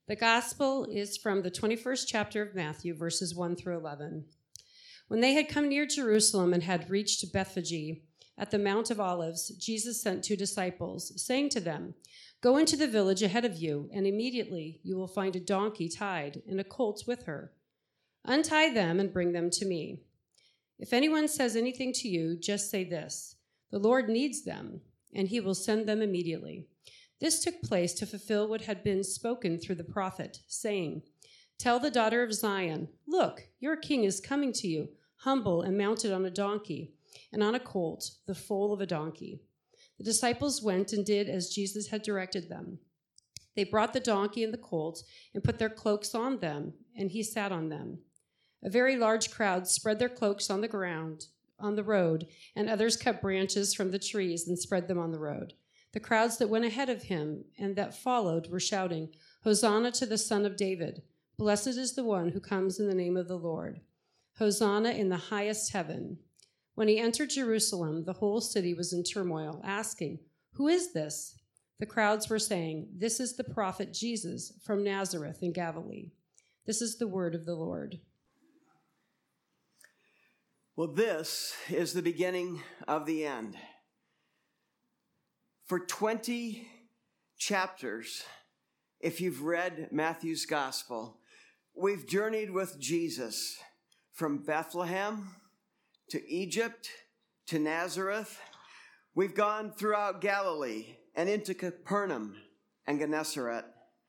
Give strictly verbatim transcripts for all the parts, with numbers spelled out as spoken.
The gospel is from the twenty-first chapter of Matthew, verses one through eleven. When they had come near Jerusalem and had reached Bethphage at the Mount of Olives, Jesus sent two disciples, saying to them, "Go into the village ahead of you, and immediately you will find a donkey tied and a colt with her. Untie them and bring them to me. If anyone says anything to you, just say this, 'The Lord needs them,' and he will send them immediately." This took place to fulfill what had been spoken through the prophet, saying, "Tell the daughter of Zion, look, your king is coming to you, humble and mounted on a donkey, and on a colt, the foal of a donkey." The disciples went and did as Jesus had directed them. They brought the donkey and the colt and put their cloaks on them, and he sat on them. A very large crowd spread their cloaks on the ground, on the road, and others cut branches from the trees and spread them on the road. The crowds that went ahead of him and that followed were shouting, "Hosanna to the Son of David! Blessed is the one who comes in the name of the Lord! Hosanna in the highest heaven!" When he entered Jerusalem, the whole city was in turmoil, asking, "Who is this?" The crowds were saying, "This is the prophet Jesus from Nazareth in Galilee." This is the word of the Lord. Well, this is the beginning of the end. For twenty chapters, if you've read Matthew's gospel, we've journeyed with Jesus from Bethlehem to Egypt to Nazareth. We've gone throughout Galilee and into Capernaum and Gennesaret.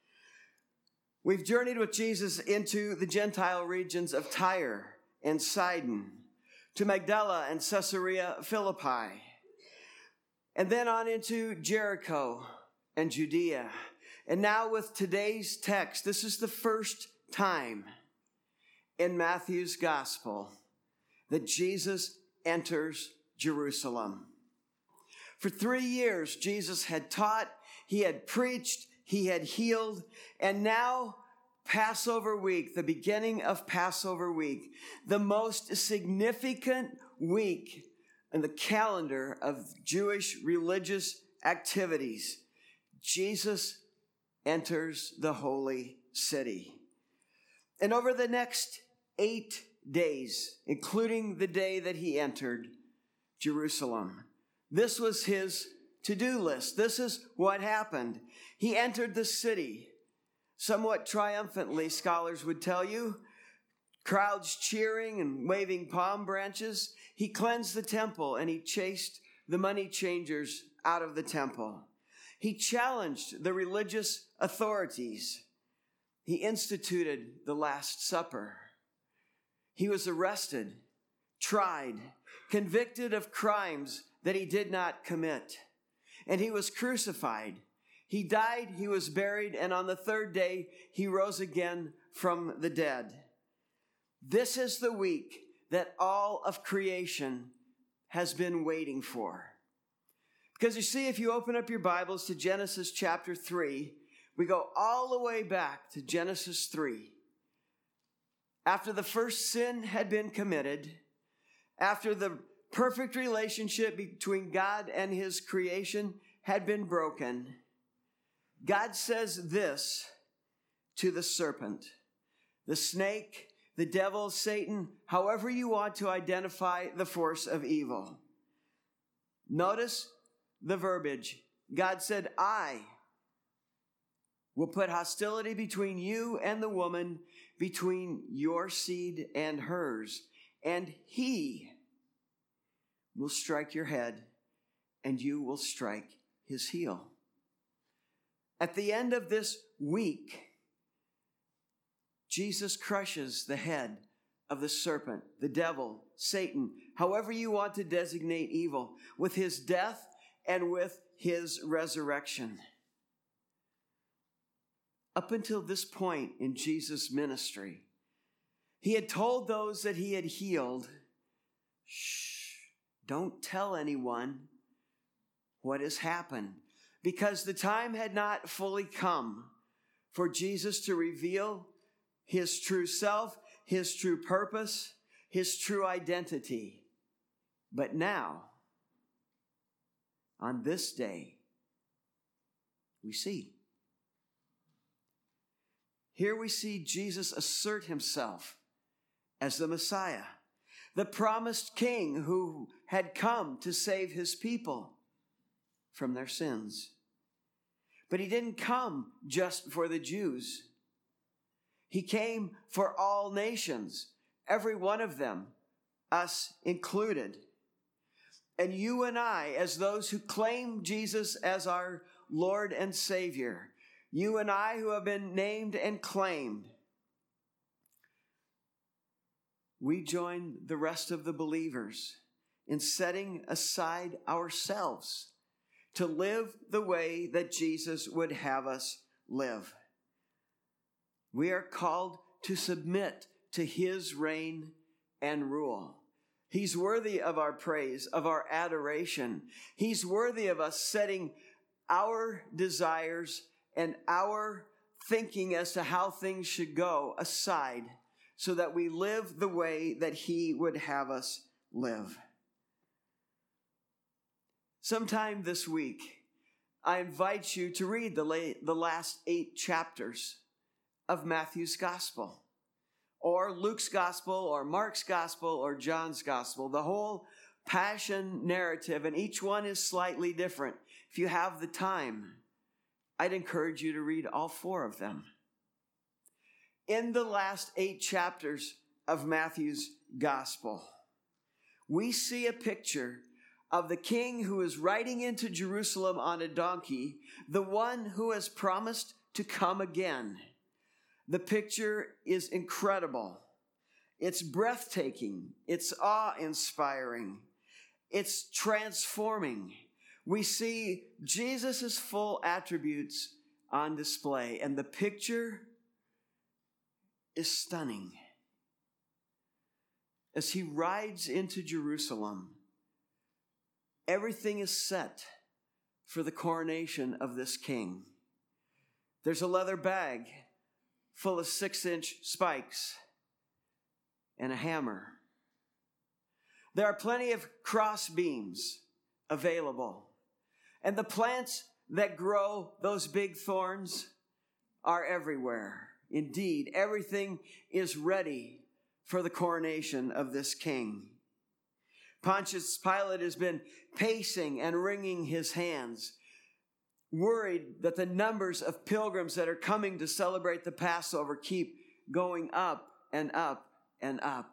We've journeyed with Jesus into the Gentile regions of Tyre and Sidon, to Magdala and Caesarea Philippi, and then on into Jericho and Judea. And now with today's text, this is the first time in Matthew's gospel that Jesus enters Jerusalem. For three years, Jesus had taught, he had preached, he had healed, and now Passover week, the beginning of Passover week, the most significant week in the calendar of Jewish religious activities, Jesus enters the holy city. And over the next eight days, including the day that he entered Jerusalem, this was his to-do list. This is what happened. He entered the city, somewhat triumphantly, scholars would tell you, crowds cheering and waving palm branches. He cleansed the temple and he chased the money changers out of the temple. He challenged the religious authorities. He instituted the Last Supper. He was arrested, tried, convicted of crimes that he did not commit, and he was crucified. He died, he was buried, and on the third day, he rose again from the dead. This is the week that all of creation has been waiting for. Because you see, if you open up your Bibles to Genesis chapter three, we go all the way back to Genesis three. After the first sin had been committed, after the perfect relationship between God and his creation had been broken, God says this to the serpent, the snake, the devil, Satan, however you want to identify the force of evil. Notice the verbiage. God said, "I will put hostility between you and the woman, between your seed and hers, and he will strike your head, and you will strike his heel." At the end of this week, Jesus crushes the head of the serpent, the devil, Satan, however you want to designate evil, with his death and with his resurrection. Up until this point in Jesus' ministry, he had told those that he had healed, "Shh, don't tell anyone what has happened," because the time had not fully come for Jesus to reveal his true self, his true purpose, his true identity. But now, on this day, we see. Here we see Jesus assert himself as the Messiah, the promised king who had come to save his people from their sins. But he didn't come just for the Jews. He came for all nations, every one of them, us included. And you and I, as those who claim Jesus as our Lord and Savior, you and I who have been named and claimed, we join the rest of the believers in setting aside ourselves to live the way that Jesus would have us live. We are called to submit to his reign and rule. He's worthy of our praise, of our adoration. He's worthy of us setting our desires and our thinking as to how things should go aside so that we live the way that he would have us live. Sometime this week, I invite you to read the, late, the last eight chapters of Matthew's Gospel, or Luke's Gospel, or Mark's Gospel, or John's Gospel, the whole passion narrative, and each one is slightly different. If you have the time, I'd encourage you to read all four of them. In the last eight chapters of Matthew's Gospel, we see a picture of the king who is riding into Jerusalem on a donkey, the one who has promised to come again. The picture is incredible. It's breathtaking. It's awe-inspiring. It's transforming. We see Jesus' full attributes on display, and the picture is stunning. As he rides into Jerusalem, everything is set for the coronation of this king. There's a leather bag full of six-inch spikes and a hammer. There are plenty of cross beams available. And the plants that grow those big thorns are everywhere. Indeed, everything is ready for the coronation of this king. Pontius Pilate has been pacing and wringing his hands, worried that the numbers of pilgrims that are coming to celebrate the Passover keep going up and up and up.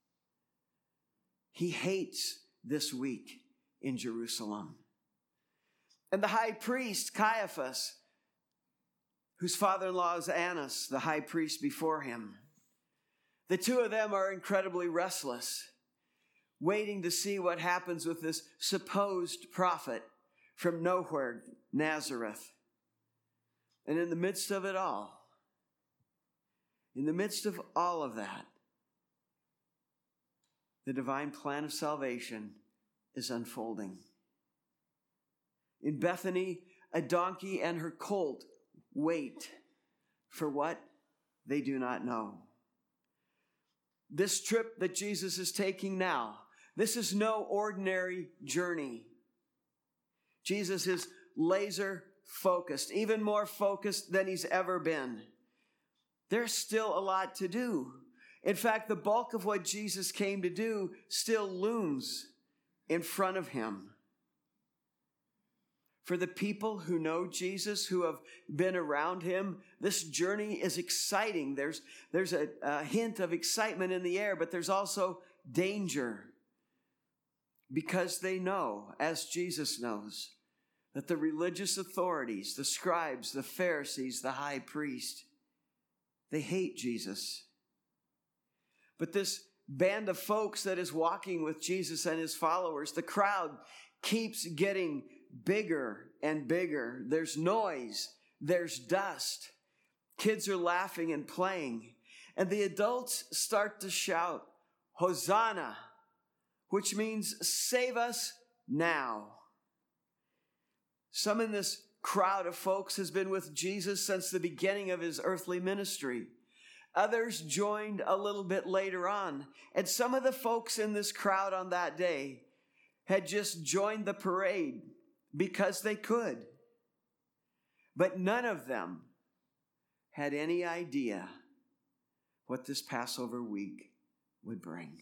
He hates this week in Jerusalem. And the high priest, Caiaphas, whose father-in-law is Annas, the high priest before him, the two of them are incredibly restless, waiting to see what happens with this supposed prophet from nowhere, Nazareth. And in the midst of it all, in the midst of all of that, the divine plan of salvation is unfolding. In Bethany, a donkey and her colt wait for what they do not know. This trip that Jesus is taking now, this is no ordinary journey. Jesus is laser focused, even more focused than he's ever been. There's still a lot to do. In fact, the bulk of what Jesus came to do still looms in front of him. For the people who know Jesus, who have been around him, this journey is exciting. There's, there's a, a hint of excitement in the air, but there's also danger. Because they know, as Jesus knows, that the religious authorities, the scribes, the Pharisees, the high priest, they hate Jesus. But this band of folks that is walking with Jesus and his followers, the crowd keeps getting bigger and bigger. There's noise. There's dust. Kids are laughing and playing. And the adults start to shout, Hosanna, which means save us now. Some in this crowd of folks has been with Jesus since the beginning of his earthly ministry. Others joined a little bit later on. And some of the folks in this crowd on that day had just joined the parade because they could. But none of them had any idea what this Passover week would bring.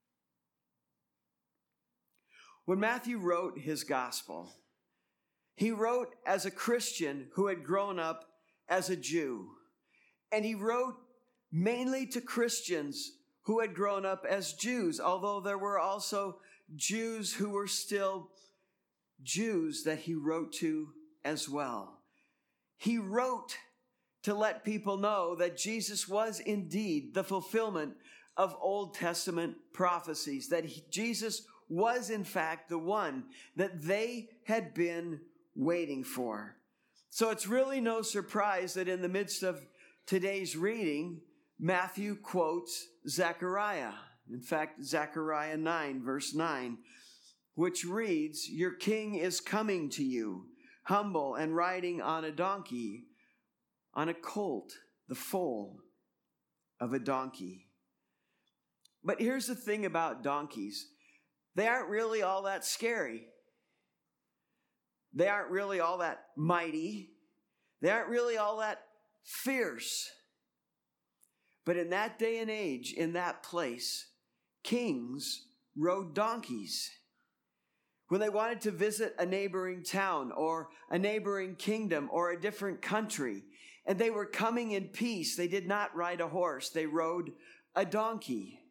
When Matthew wrote his gospel, he wrote as a Christian who had grown up as a Jew. And he wrote mainly to Christians who had grown up as Jews, although there were also Jews who were still Jews that he wrote to as well. He wrote to let people know that Jesus was indeed the fulfillment of Old Testament prophecies, that he, Jesus was in fact the one that they had been waiting for. So it's really no surprise that in the midst of today's reading, Matthew quotes Zechariah. In fact, Zechariah nine, verse nine, which reads, "Your king is coming to you, humble and riding on a donkey, on a colt, the foal of a donkey." But here's the thing about donkeys. They aren't really all that scary. They aren't really all that mighty. They aren't really all that fierce. But in that day and age, in that place, kings rode donkeys. When they wanted to visit a neighboring town or a neighboring kingdom or a different country, and they were coming in peace, they did not ride a horse. They rode a donkey.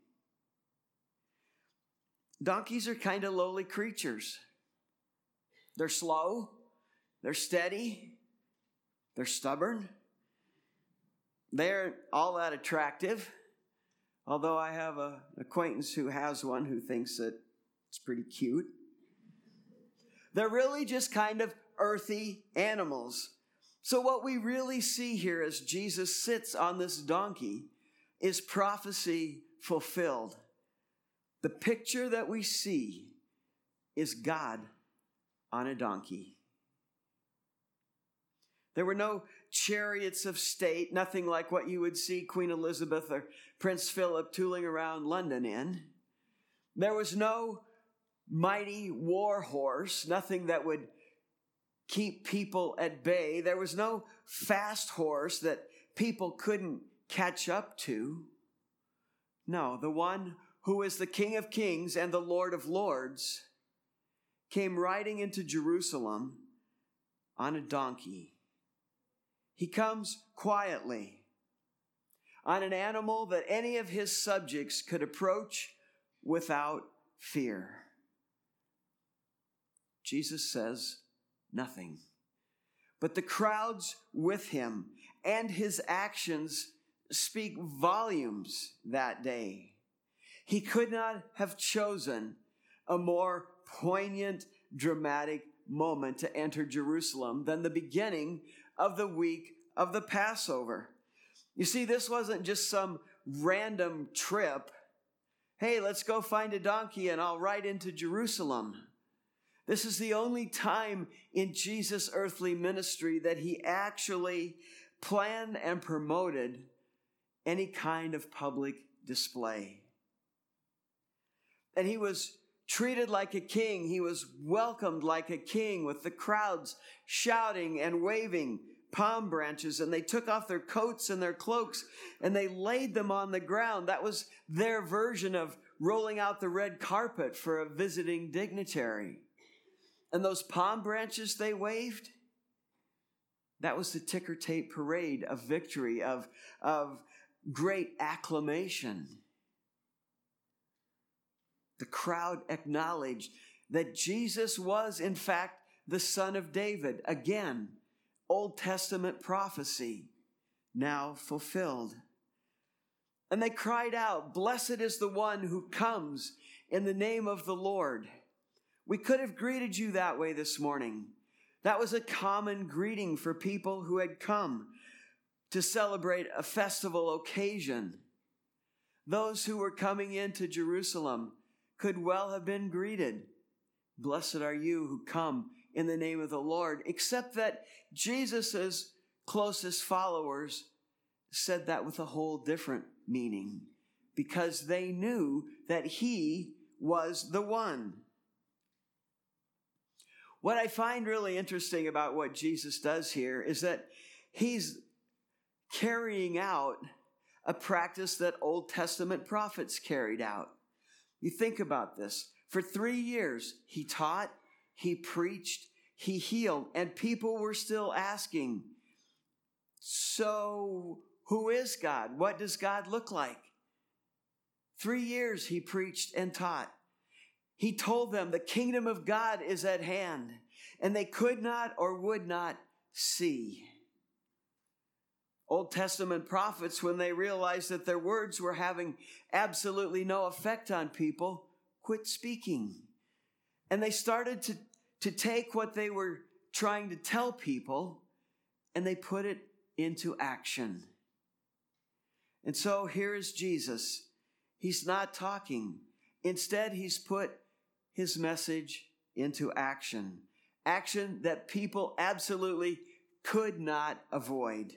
Donkeys are kind of lowly creatures. They're slow, they're steady, they're stubborn. They're all that attractive, although I have an acquaintance who has one who thinks that it's pretty cute. They're really just kind of earthy animals. So what we really see here as Jesus sits on this donkey is prophecy fulfilled. The picture that we see is God on a donkey. There were no chariots of state, nothing like what you would see Queen Elizabeth or Prince Philip tooling around London in. There was no mighty war horse, nothing that would keep people at bay. There was no fast horse that people couldn't catch up to. No, the one who is the King of Kings and the Lord of Lords came riding into Jerusalem on a donkey. He comes quietly on an animal that any of his subjects could approach without fear. Jesus says nothing. But the crowds with him and his actions speak volumes that day. He could not have chosen a more poignant, dramatic moment to enter Jerusalem than the beginning of the week of the Passover. You see, this wasn't just some random trip. Hey, let's go find a donkey and I'll ride into Jerusalem. This is the only time in Jesus' earthly ministry that he actually planned and promoted any kind of public display. And he was treated like a king. He was welcomed like a king with the crowds shouting and waving palm branches. And they took off their coats and their cloaks and they laid them on the ground. That was their version of rolling out the red carpet for a visiting dignitary. And those palm branches they waved, that was the ticker tape parade of victory, of, of great acclamation. The crowd acknowledged that Jesus was, in fact, the Son of David. Again, Old Testament prophecy, now fulfilled. And they cried out, "Blessed is the one who comes in the name of the Lord." We could have greeted you that way this morning. That was a common greeting for people who had come to celebrate a festival occasion. Those who were coming into Jerusalem could well have been greeted. "Blessed are you who come in the name of the Lord," except that Jesus' closest followers said that with a whole different meaning, because they knew that he was the one. What I find really interesting about what Jesus does here is that he's carrying out a practice that Old Testament prophets carried out. You think about this. For three years, he taught, he preached, he healed, and people were still asking, so who is God? What does God look like? Three years he preached and taught. He told them the kingdom of God is at hand, and they could not or would not see. Old Testament prophets, when they realized that their words were having absolutely no effect on people, quit speaking. And they started to, to take what they were trying to tell people and they put it into action. And so here is Jesus. He's not talking. Instead, he's put his message into action. Action that people absolutely could not avoid.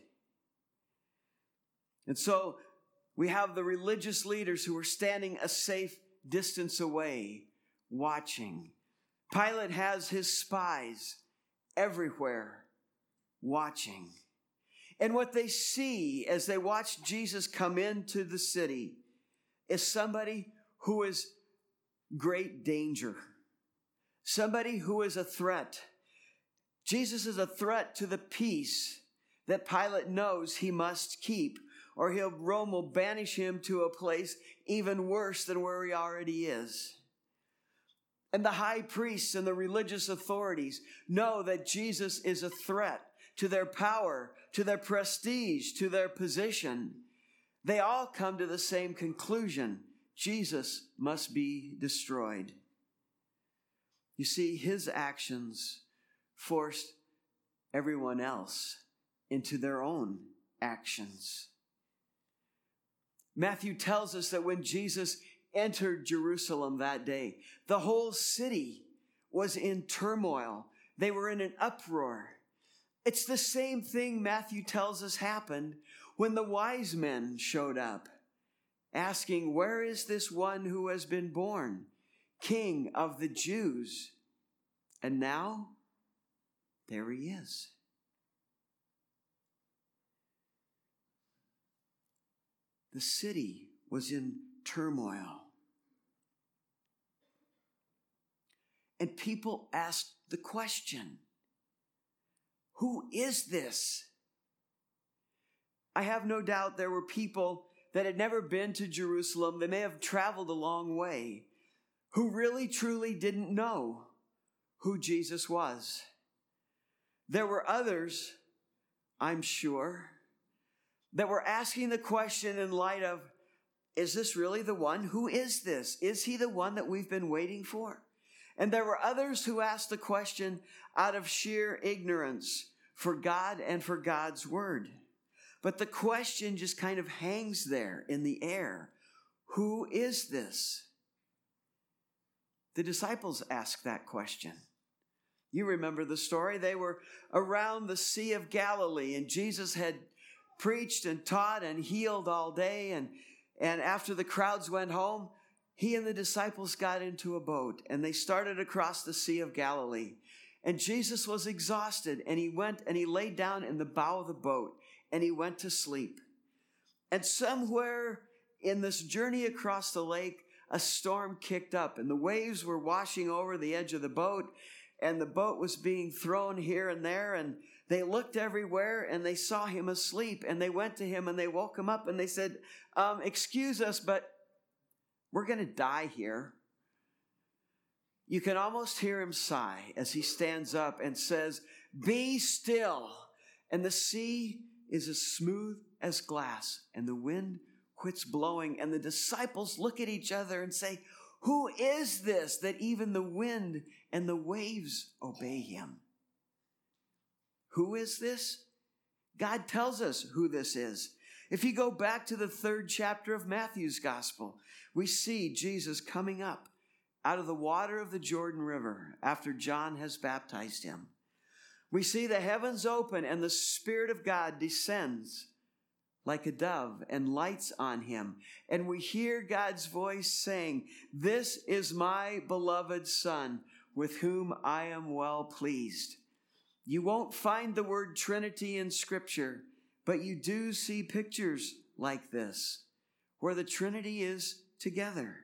And so we have the religious leaders who are standing a safe distance away, watching. Pilate has his spies everywhere, watching. And what they see as they watch Jesus come into the city is somebody who is great danger. Somebody who is a threat. Jesus is a threat to the peace that Pilate knows he must keep, or he'll, Rome will banish him to a place even worse than where he already is. And the high priests and the religious authorities know that Jesus is a threat to their power, to their prestige, to their position. They all come to the same conclusion. Jesus must be destroyed. You see, his actions forced everyone else into their own actions. Matthew tells us that when Jesus entered Jerusalem that day, the whole city was in turmoil. They were in an uproar. It's the same thing Matthew tells us happened when the wise men showed up, asking, where is this one who has been born, King of the Jews? And now, there he is. The city was in turmoil. And people asked the question, who is this? I have no doubt there were people that had never been to Jerusalem, they may have traveled a long way, who really truly didn't know who Jesus was. There were others, I'm sure, that were asking the question in light of, is this really the one? Who is this? Is he the one that we've been waiting for? And there were others who asked the question out of sheer ignorance for God and for God's word. But the question just kind of hangs there in the air. Who is this? The disciples asked that question. You remember the story. They were around the Sea of Galilee, and Jesus had preached and taught and healed all day. And, and after the crowds went home, he and the disciples got into a boat, and they started across the Sea of Galilee. And Jesus was exhausted, and he went and he laid down in the bow of the boat, and he went to sleep. And somewhere in this journey across the lake, a storm kicked up, and the waves were washing over the edge of the boat, and the boat was being thrown here and there, and they looked everywhere, and they saw him asleep, and they went to him, and they woke him up, and they said, um, excuse us, but we're going to die here. You can almost hear him sigh as he stands up and says, be still. And the sea is as smooth as glass, and the wind quits blowing, and the disciples look at each other and say, who is this that even the wind and the waves obey him? Who is this? God tells us who this is. If you go back to the third chapter of Matthew's gospel, we see Jesus coming up out of the water of the Jordan River after John has baptized him. We see the heavens open and the Spirit of God descends like a dove and lights on him. And we hear God's voice saying, this is my beloved Son, with whom I am well pleased. You won't find the word Trinity in Scripture, But you do see pictures like this, where the Trinity is together.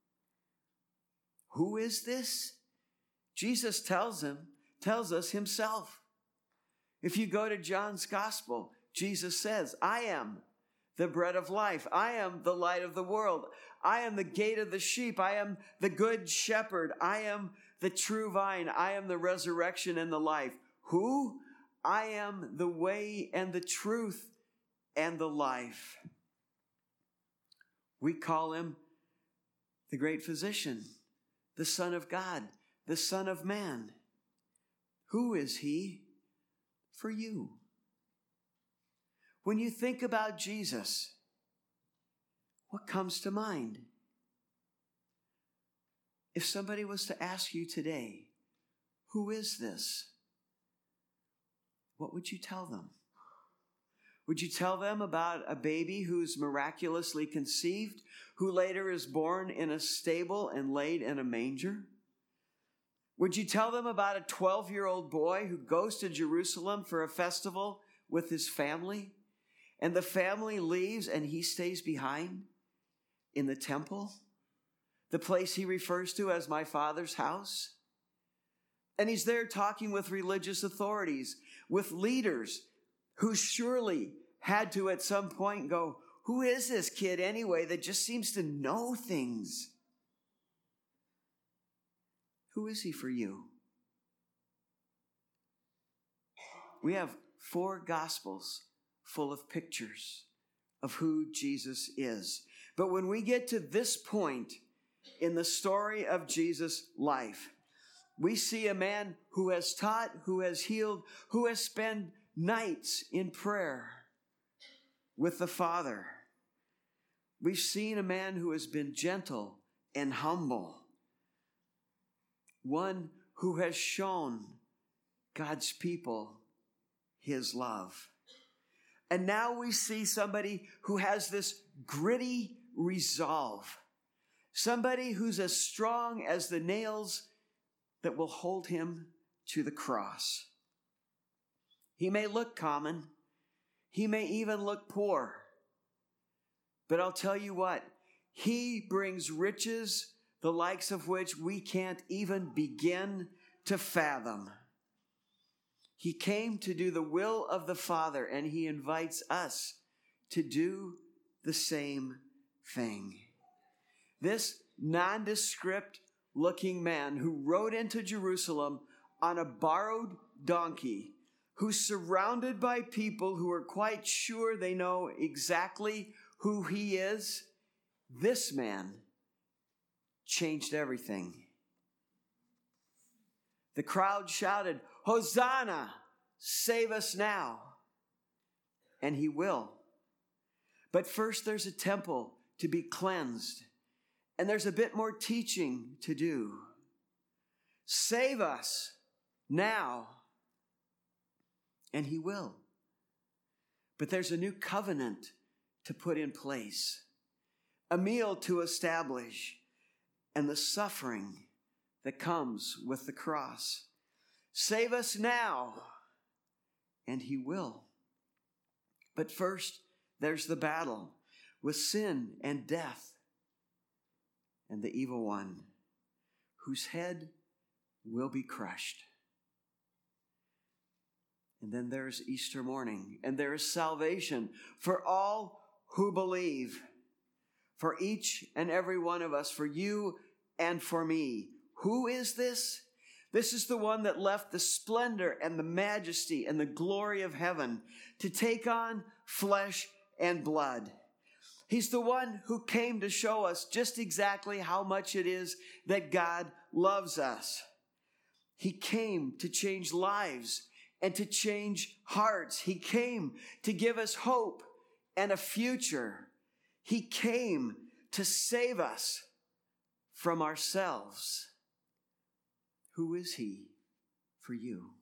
Who is this? Jesus tells him, tells us himself. If you go to John's Gospel, Jesus says, I am the bread of life. I am the light of the world. I am the gate of the sheep. I am the good shepherd. I am the true vine. I am the resurrection and the life. Who? I am the way and the truth and the life. We call him the great physician, the Son of God, the Son of Man. Who is he for you? When you think about Jesus, what comes to mind? If somebody was to ask you today, who is this? What would you tell them? Would you tell them about a baby who's miraculously conceived, who later is born in a stable and laid in a manger? Would you tell them about a twelve-year-old boy who goes to Jerusalem for a festival with his family, and the family leaves and he stays behind in the temple, the place he refers to as my Father's house? And he's there talking with religious authorities, with leaders who surely had to at some point go, who is this kid anyway that just seems to know things? Who is he for you? We have four Gospels full of pictures of who Jesus is. But when we get to this point in the story of Jesus' life, we see a man who has taught, who has healed, who has spent nights in prayer with the Father. We've seen a man who has been gentle and humble, one who has shown God's people his love. And now we see somebody who has this gritty resolve, somebody who's as strong as the nails that will hold him to the cross. He may look common. He may even look poor. But I'll tell you what, he brings riches the likes of which we can't even begin to fathom. He came to do the will of the Father, and he invites us to do the same thing. This nondescript looking man who rode into Jerusalem on a borrowed donkey, who's surrounded by people who are quite sure they know exactly who he is, this man changed everything. The crowd shouted, Hosanna, save us now. And he will. But first there's a temple to be cleansed. And there's a bit more teaching to do. Save us now. And he will. But there's a new covenant to put in place. A meal to establish. And the suffering that comes with the cross. Save us now. And he will. But first, there's the battle with sin and death and the evil one, whose head will be crushed. And then there's Easter morning, and there is salvation for all who believe, for each and every one of us, for you and for me. Who is this? This is the one that left the splendor and the majesty and the glory of heaven to take on flesh and blood. He's the one who came to show us just exactly how much it is that God loves us. He came to change lives and to change hearts. He came to give us hope and a future. He came to save us from ourselves. Who is he for you?